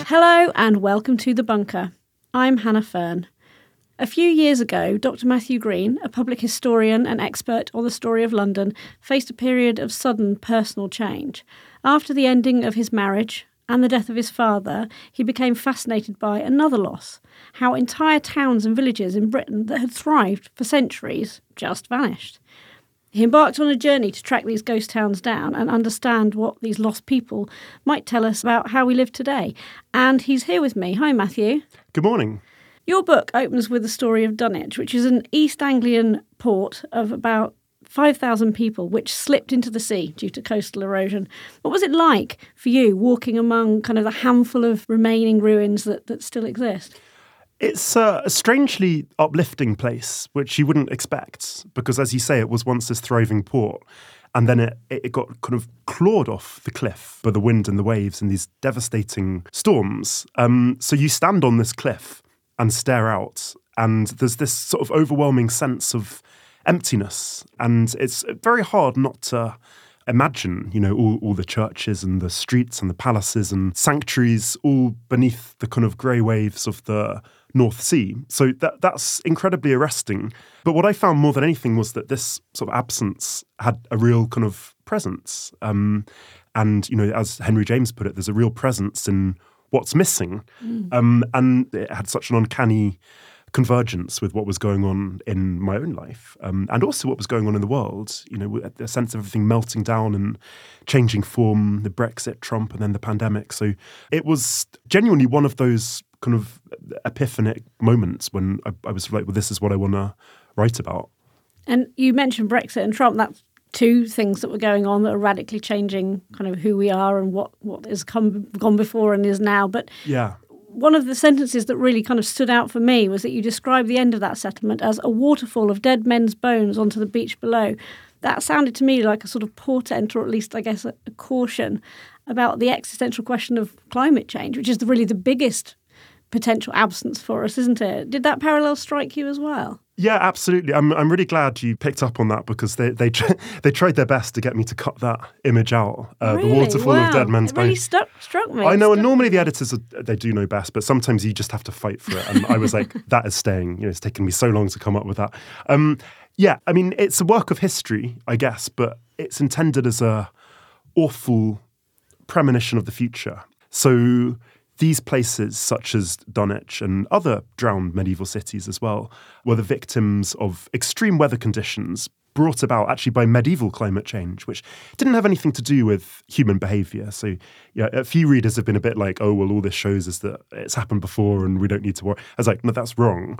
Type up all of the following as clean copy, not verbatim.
Hello and welcome to The Bunker. I'm Hannah Fern. A few years ago, Dr. Matthew Green, a public historian and expert on the story of London, faced a period of sudden personal change. After the ending of his marriage and the death of his father, he became fascinated by another loss, how entire towns and villages in Britain that had thrived for centuries just vanished. He embarked on a journey to track these ghost towns down and understand what these lost people might tell us about how we live today. And he's here with me. Hi, Matthew. Good morning. Your book opens with the story of Dunwich, which is an East Anglian port of about 5,000 people which slipped into the sea due to coastal erosion. What was it like for you walking among kind of the handful of remaining ruins that still exist? It's a strangely uplifting place, which you wouldn't expect, because as you say, it was once this thriving port, and then it got kind of clawed off the cliff by the wind and the waves and these devastating storms. So you stand on this cliff and stare out, and there's this sort of overwhelming sense of emptiness, and it's very hard not to imagine, all the churches and the streets and the palaces and sanctuaries all beneath the kind of grey waves of the North Sea. So that's incredibly arresting. But what I found more than anything was that this sort of absence had a real kind of presence. And, as Henry James put it, there's a real presence in what's missing. And it had such an uncanny convergence with what was going on in my own life, and also what was going on in the world, a sense of everything melting down and changing form, the Brexit, Trump, and then the pandemic. So it was genuinely one of those kind of epiphanic moments when I was like, well, this is what I want to write about. And you mentioned Brexit and Trump. That's two things that were going on that are radically changing kind of who we are and what has gone before and is now. But yeah. One of the sentences that really kind of stood out for me was that you described the end of that settlement as a waterfall of dead men's bones onto the beach below. That sounded to me like a sort of portent, or at least, I guess, a caution about the existential question of climate change, which is really the biggest potential absence for us, isn't it? Did that parallel strike you as well? Yeah, absolutely. I'm really glad you picked up on that, because they tried their best to get me to cut that image out. Really? The waterfall of dead men's bones. It really struck me. I know, and normally the editors, they do know best, but sometimes you just have to fight for it. And I was like, that is staying. It's taken me so long to come up with that. It's a work of history, I guess, but it's intended as a awful premonition of the future. So these places, such as Dunwich and other drowned medieval cities as well, were the victims of extreme weather conditions brought about actually by medieval climate change, which didn't have anything to do with human behaviour. So a few readers have been a bit like, oh, well, all this shows is that it's happened before and we don't need to worry. I was like, no, that's wrong.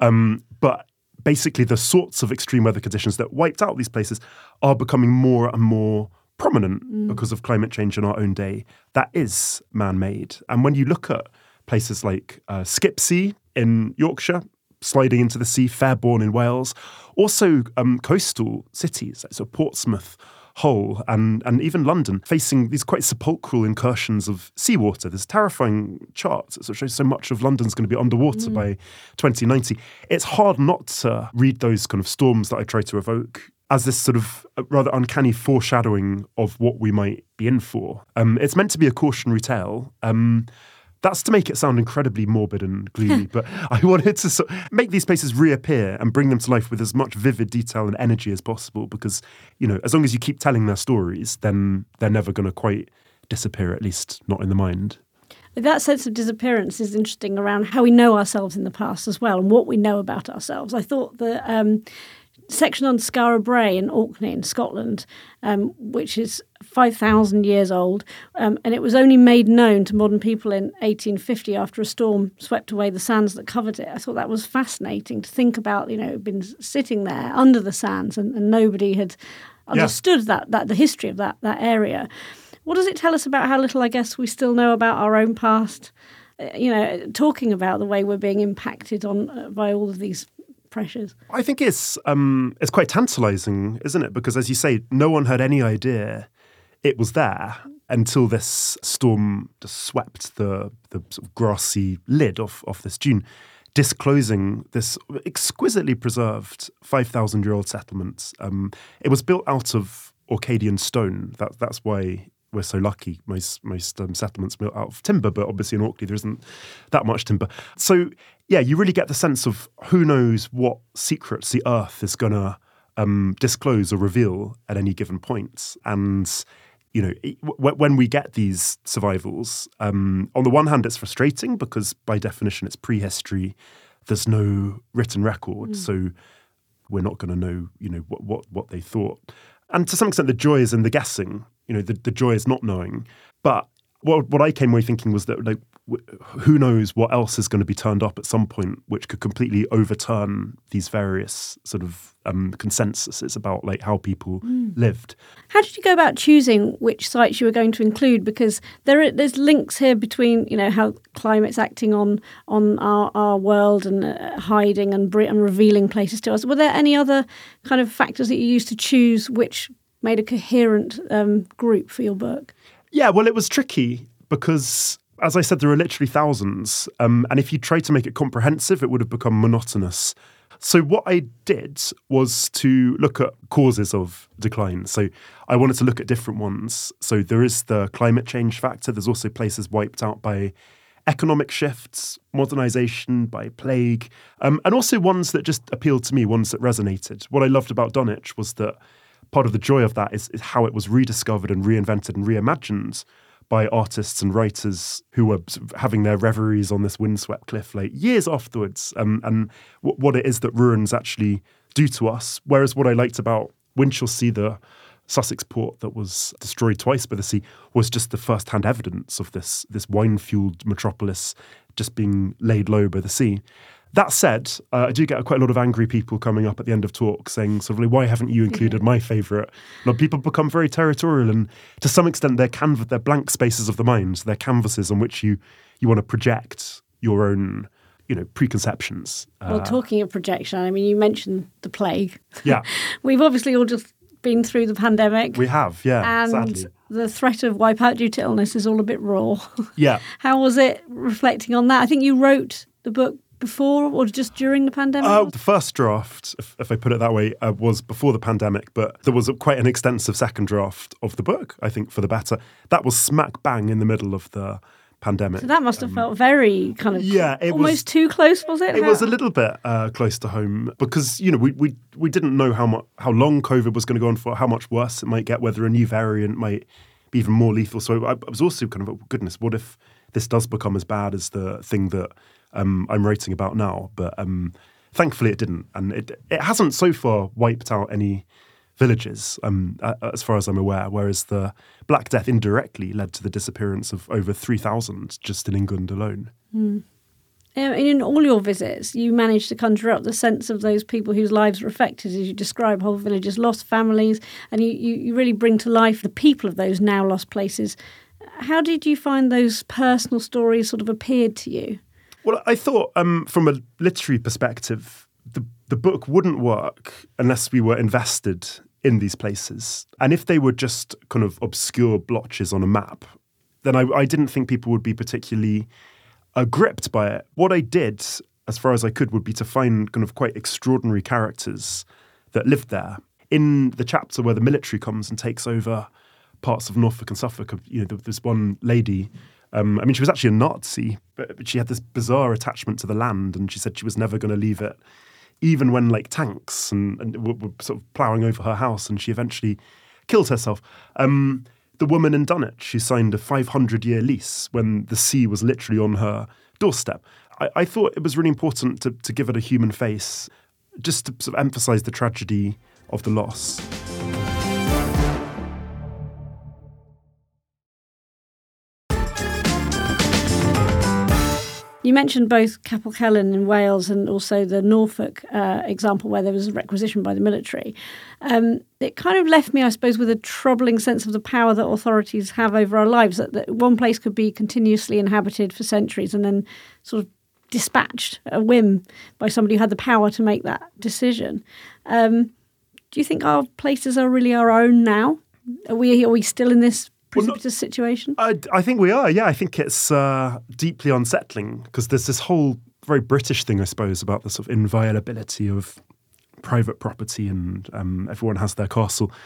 But basically the sorts of extreme weather conditions that wiped out these places are becoming more and more prominent because of climate change in our own day. That is man-made. And when you look at places like Skipsea in Yorkshire, sliding into the sea, Fairborn in Wales, also coastal cities, so Portsmouth, Hull, and even London, facing these quite sepulchral incursions of seawater. There's terrifying charts that show so much of London's going to be underwater by 2090. It's hard not to read those kind of storms that I try to evoke as this sort of rather uncanny foreshadowing of what we might be in for. It's meant to be a cautionary tale. That's to make it sound incredibly morbid and gloomy, but I wanted to sort of make these places reappear and bring them to life with as much vivid detail and energy as possible, because, as long as you keep telling their stories, then they're never going to quite disappear, at least not in the mind. That sense of disappearance is interesting around how we know ourselves in the past as well and what we know about ourselves. I thought that section on Skara Brae in Orkney in Scotland, which is 5,000 years old, and it was only made known to modern people in 1850 after a storm swept away the sands that covered it. I thought that was fascinating to think about, it had been sitting there under the sands and nobody had understood that the history of that area. What does it tell us about how little, I guess, we still know about our own past? Talking about the way we're being impacted on by all of these pressures. I think it's quite tantalising, isn't it? Because, as you say, no one had any idea it was there until this storm just swept the sort of grassy lid off this dune, disclosing this exquisitely preserved 5,000-year-old settlement. It was built out of Orcadian stone. That's why we're so lucky. Most settlements built out of timber, but obviously in Orkney there isn't that much timber. So yeah, you really get the sense of who knows what secrets the earth is going to disclose or reveal at any given point. And you know, when we get these survivals, on the one hand, it's frustrating because by definition it's prehistory. There's no written record, so we're not going to know, you know, what they thought. And to some extent, the joy is in the guessing. You know, the joy is not knowing. But what I came away thinking was that, like, who knows what else is going to be turned up at some point, which could completely overturn these various sort of consensuses about like how people lived. How did you go about choosing which sites you were going to include? Because there's links here between, you know, how climate's acting on our world and hiding and revealing places to us. Were there any other kind of factors that you used to choose which made a coherent group for your book? Yeah, well, it was tricky because, as I said, there are literally thousands. And if you tried to make it comprehensive, it would have become monotonous. So what I did was to look at causes of decline. So I wanted to look at different ones. So there is the climate change factor. There's also places wiped out by economic shifts, modernization, by plague, and also ones that just appealed to me, ones that resonated. What I loved about Dunwich was that part of the joy of that is how it was rediscovered and reinvented and reimagined by artists and writers who were having their reveries on this windswept cliff like years afterwards, and what it is that ruins actually do to us. Whereas what I liked about Winchelsea, the Sussex port that was destroyed twice by the sea, was just the first-hand evidence of this wine-fueled metropolis just being laid low by the sea. That said, I do get quite a lot of angry people coming up at the end of talks saying, sort of, like, why haven't you included my favourite? People become very territorial, and to some extent they're blank spaces of the mind. They're canvases on which you want to project your own, you know, preconceptions. Well, talking of projection, I mean, you mentioned the plague. Yeah. We've obviously all just been through the pandemic. We have, yeah, and sadly. The threat of wipeout due to illness is all a bit raw. Yeah. How was it reflecting on that? I think you wrote the book before or just during the pandemic? The first draft, if I put it that way, was before the pandemic, but there was quite an extensive second draft of the book, I think, for the better. That was smack bang in the middle of the pandemic. So that must have felt very kind of almost too close, was it? It was a little bit close to home because, you know, we didn't know how long COVID was going to go on for, how much worse it might get, whether a new variant might be even more lethal. So I was also kind of, goodness, what if this does become as bad as the thing that I'm writing about now? But thankfully it didn't. And it hasn't so far wiped out any villages, as far as I'm aware, whereas the Black Death indirectly led to the disappearance of over 3,000 just in England alone. In all your visits, you managed to conjure up the sense of those people whose lives were affected, as you describe, whole villages lost, families, and you really bring to life the people of those now lost places. How did you find those personal stories sort of appeared to you? Well, I thought from a literary perspective, the book wouldn't work unless we were invested in these places. And if they were just kind of obscure blotches on a map, then I didn't think people would be particularly gripped by it. What I did, as far as I could, would be to find kind of quite extraordinary characters that lived there. In the chapter where the military comes and takes over parts of Norfolk and Suffolk, you know, there's one lady. I mean, she was actually a Nazi, but she had this bizarre attachment to the land, and she said she was never going to leave it, even when like tanks and were sort of ploughing over her house, and she eventually killed herself. The woman in Dunwich, she signed a 500-year lease when the sea was literally on her doorstep. I thought it was really important to give it a human face, just to sort of emphasise the tragedy of the loss. You mentioned both Capel Celyn in Wales and also the Norfolk example where there was a requisition by the military. It kind of left me, I suppose, with a troubling sense of the power that authorities have over our lives, that one place could be continuously inhabited for centuries and then sort of dispatched at a whim by somebody who had the power to make that decision. Do you think our places are really our own now? Are we still in this precipitous situation? I think we are, yeah. I think it's deeply unsettling because there's this whole very British thing, I suppose, about the sort of inviolability of private property and everyone has their castle.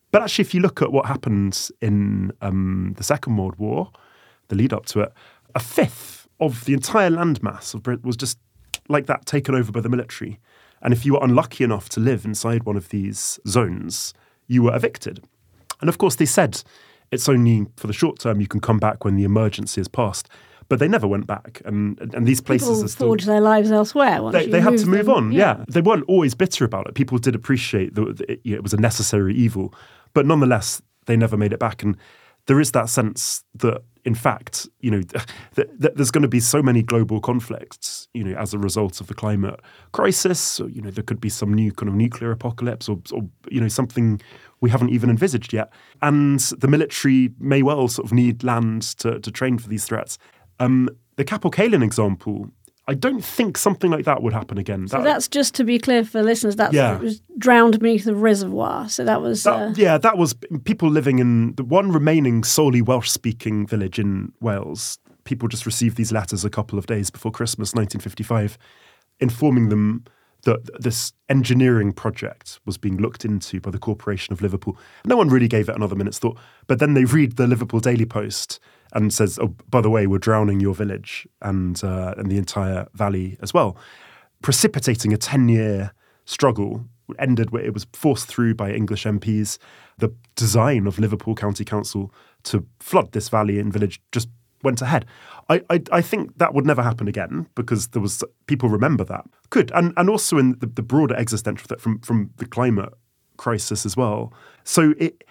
But actually, if you look at what happened in the Second World War, the lead up to it, a fifth of the entire landmass of Britain was just like that, taken over by the military. And if you were unlucky enough to live inside one of these zones, you were evicted. And of course, they said it's only for the short term, you can come back when the emergency is past. But they never went back. And these places People are still... forged their lives elsewhere. They had to move on, yeah. They weren't always bitter about it. People did appreciate that it was a necessary evil. But nonetheless, they never made it back. And there is that sense that, in fact, that there's going to be so many global conflicts, as a result of the climate crisis. Or, there could be some new kind of nuclear apocalypse or something we haven't even envisaged yet. And the military may well sort of need land to train for these threats. The Capel Celyn example, I don't think something like that would happen again. So that's just to be clear for listeners. It was drowned beneath the reservoir. So that was that was people living in the one remaining solely Welsh-speaking village in Wales. People just received these letters a couple of days before Christmas, 1955, informing them that this engineering project was being looked into by the Corporation of Liverpool. No one really gave it another minute's thought. But then they read the Liverpool Daily Post and says, oh, by the way, we're drowning your village and the entire valley as well. Precipitating a 10-year struggle ended where it was forced through by English MPs. The design of Liverpool County Council to flood this valley and village just went ahead. I think that would never happen again because people remember that. Good. And also in the broader existential threat from the climate crisis as well. So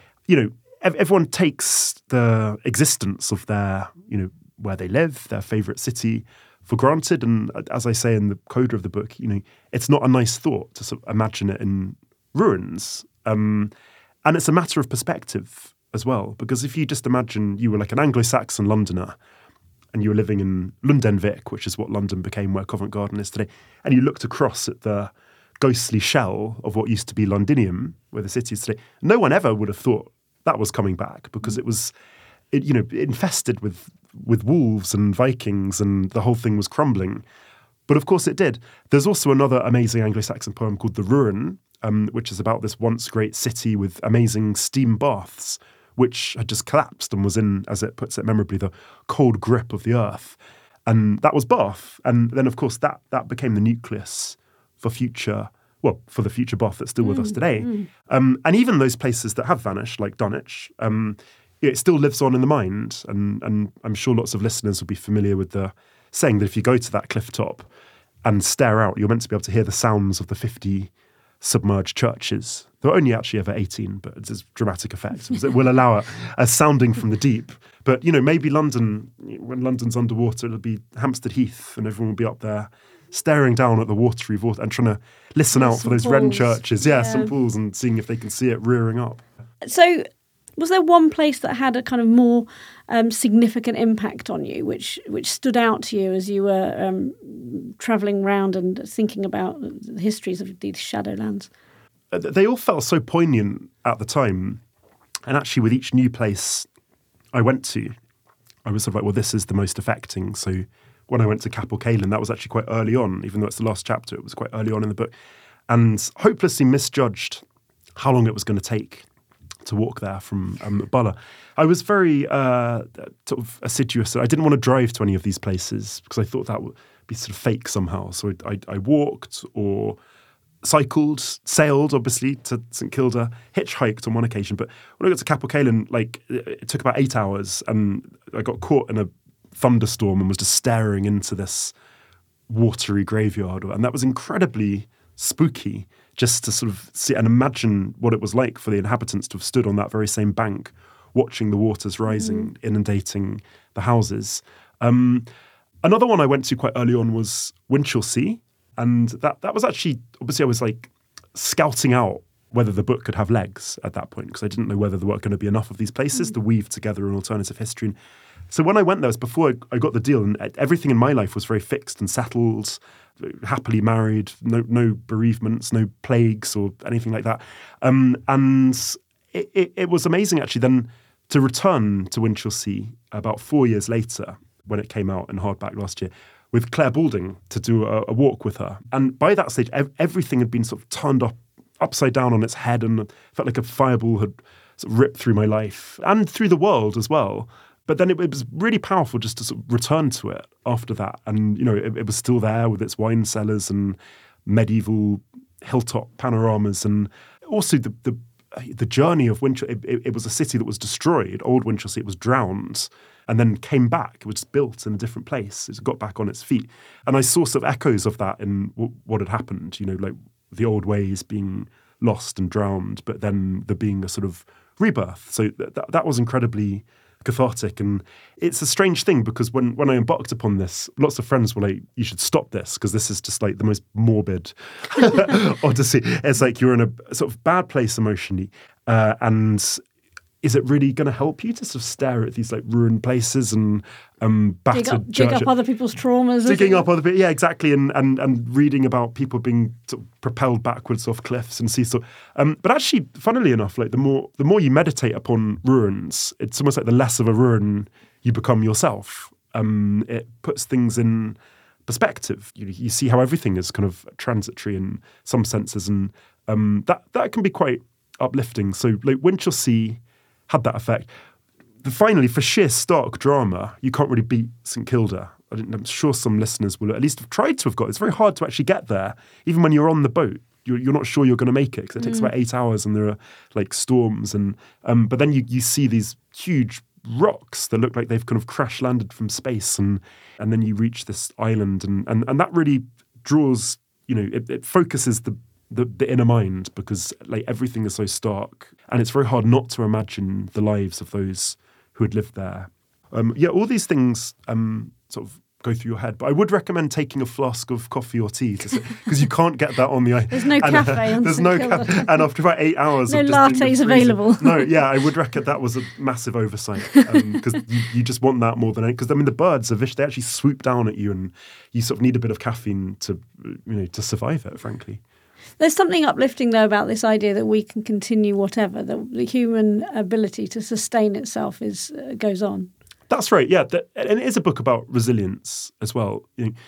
everyone takes the existence of their, where they live, their favourite city for granted. And as I say in the coda of the book, it's not a nice thought to sort of imagine it in ruins. And it's a matter of perspective as well, because if you just imagine you were like an Anglo-Saxon Londoner and you were living in Lundenwic, which is what London became, where Covent Garden is today, and you looked across at the ghostly shell of what used to be Londinium, where the city is today, no one ever would have thought that was coming back because it was, infested with wolves and Vikings and the whole thing was crumbling. But of course it did. There's also another amazing Anglo-Saxon poem called The Ruin, which is about this once great city with amazing steam baths, which had just collapsed and was in, as it puts it memorably, the cold grip of the earth. And that was Bath. And then, of course, that became the nucleus for the future Bath that's still with us today. And even those places that have vanished, like Dunwich, it still lives on in the mind. And I'm sure lots of listeners will be familiar with the saying that if you go to that cliff top and stare out, you're meant to be able to hear the sounds of the 50 submerged churches. There are only actually ever 18, but it's a dramatic effect. It will allow a sounding from the deep. But, maybe London, when London's underwater, it'll be Hampstead Heath and everyone will be up there staring down at the watery water and trying to listen out for those wren churches. St. Paul's, and seeing if they can see it rearing up. So was there one place that had a kind of more significant impact on you, which stood out to you as you were travelling around and thinking about the histories of these Shadowlands? They all felt so poignant at the time. And actually, with each new place I went to, I was sort of like, well, this is the most affecting. So when I went to Capel Celyn, that was actually quite early on, even though it's the last chapter, it was quite early on in the book. And hopelessly misjudged how long it was going to take to walk there from Bala. I was very sort of assiduous. I didn't want to drive to any of these places because I thought that would be sort of fake somehow. So I walked or cycled, sailed, obviously, to St Kilda, hitchhiked on one occasion. But when I got to Capel Celyn, it took about 8 hours and I got caught in a thunderstorm and was just staring into this watery graveyard. And that was incredibly spooky, just to sort of see and imagine what it was like for the inhabitants to have stood on that very same bank, watching the waters rising, inundating the houses. Another one I went to quite early on was Winchelsea. And that was actually, obviously I was like scouting out whether the book could have legs at that point, because I didn't know whether there were going to be enough of these places to weave together an alternative history. And so when I went there, it was before I got the deal, and everything in my life was very fixed and settled, happily married, no bereavements, no plagues or anything like that. And it was amazing actually then to return to Winchelsea about 4 years later when it came out in hardback last year, with Claire Balding to do a walk with her. And by that stage, everything had been sort of turned upside down on its head, and it felt like a fireball had sort of ripped through my life and through the world as well. But then it was really powerful just to sort of return to it after that. And, it was still there with its wine cellars and medieval hilltop panoramas. And also the journey of Winchelsea. It was a city that was destroyed. Old Winchelsea, it was drowned and then came back. It was built in a different place. It got back on its feet. And I saw sort of echoes of that in what had happened, like the old ways being lost and drowned, but then there being a sort of rebirth. So that was incredibly cathartic. And it's a strange thing because when I embarked upon this, lots of friends were like, you should stop this because this is just like the most morbid odyssey. It's like you're in a sort of bad place emotionally. And is it really going to help you to sort of stare at these like ruined places and battered dig up other people's traumas? Digging up other people, yeah, exactly, and reading about people being sort of propelled backwards off cliffs and seesaw. But actually, funnily enough, like the more you meditate upon ruins, it's almost like the less of a ruin you become yourself. It puts things in perspective. You see how everything is kind of transitory in some senses, and that can be quite uplifting. So, like Winchelsea had that effect. Finally, for sheer stark drama, you can't really beat St Kilda. I'm sure some listeners will at least have tried to have got it. It's very hard to actually get there. Even when you're on the boat, you're not sure you're going to make it because it takes about 8 hours and there are like storms. And but then you see these huge rocks that look like they've kind of crash landed from space. And then you reach this island. And that really draws, it focuses the inner mind because like everything is so stark and it's very hard not to imagine the lives of those who had lived there. All these things sort of go through your head, but I would recommend taking a flask of coffee or tea because you can't get that on the island. There's no cafe on There's no cafe, and after about 8 hours no of just lattes available. No, yeah, I would reckon that was a massive oversight because you just want that more than anything. Because the birds are vicious; they actually swoop down at you, and you sort of need a bit of caffeine to to survive it. Frankly. There's something uplifting, though, about this idea that we can continue whatever, that the human ability to sustain itself goes on. That's right, yeah. And it is a book about resilience as well.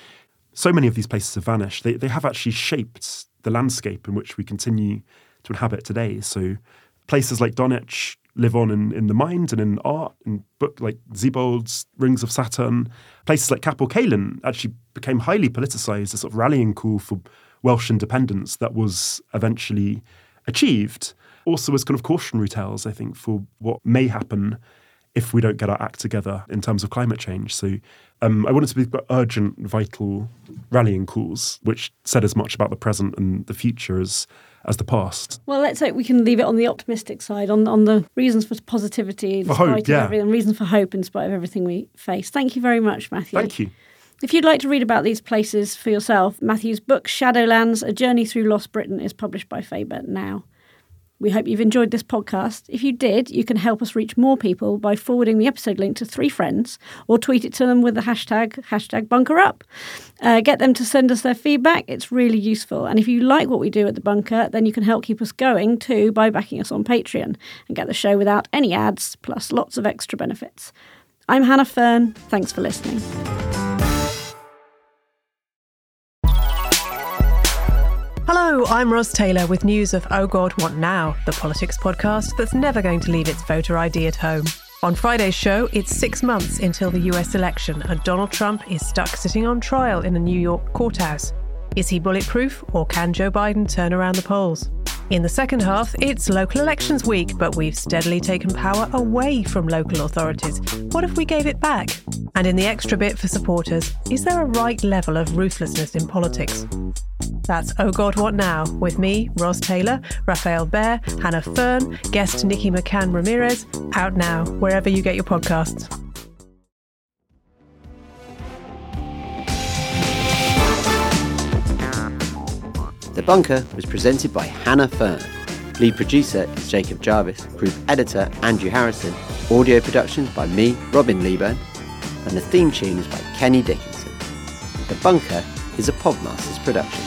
So many of these places have vanished. They have actually shaped the landscape in which we continue to inhabit today. So places like Dunwich live on in the mind and in art, in book like Siebold's Rings of Saturn. Places like Capel Caelan actually became highly politicised, a sort of rallying call for Welsh independence that was eventually achieved. Also as kind of cautionary tales, I think, for what may happen if we don't get our act together in terms of climate change. So I wanted to be urgent, vital rallying calls, which said as much about the present and the future as the past. Well, let's hope we can leave it on the optimistic side, on the reasons for positivity, in spite of everything, reasons for hope in spite of everything we face. Thank you very much, Matthew. Thank you. If you'd like to read about these places for yourself, Matthew's book, Shadowlands, A Journey Through Lost Britain, is published by Faber now. We hope you've enjoyed this podcast. If you did, you can help us reach more people by forwarding the episode link to 3 friends or tweet it to them with the hashtag #BunkerUp. Get them to send us their feedback. It's really useful. And if you like what we do at The Bunker, then you can help keep us going too by backing us on Patreon and get the show without any ads, plus lots of extra benefits. I'm Hannah Fern. Thanks for listening. Hello, I'm Ros Taylor with news of Oh God, What Now?, the politics podcast that's never going to leave its voter ID at home. On Friday's show, it's 6 months until the US election and Donald Trump is stuck sitting on trial in a New York courthouse. Is he bulletproof or can Joe Biden turn around the polls? In the second half, it's local elections week, but we've steadily taken power away from local authorities. What if we gave it back? And in the extra bit for supporters, is there a right level of ruthlessness in politics? That's Oh God, What Now? With me, Ros Taylor, Raphael Behr, Hannah Fern, guest Nikki McCann Ramirez, out now, wherever you get your podcasts. The Bunker was presented by Hannah Fern. Lead producer is Jacob Jarvis, group editor Andrew Harrison, audio production by me, Robin Leeburn, and the theme tune is by Kenny Dickinson. The Bunker is a Podmasters production.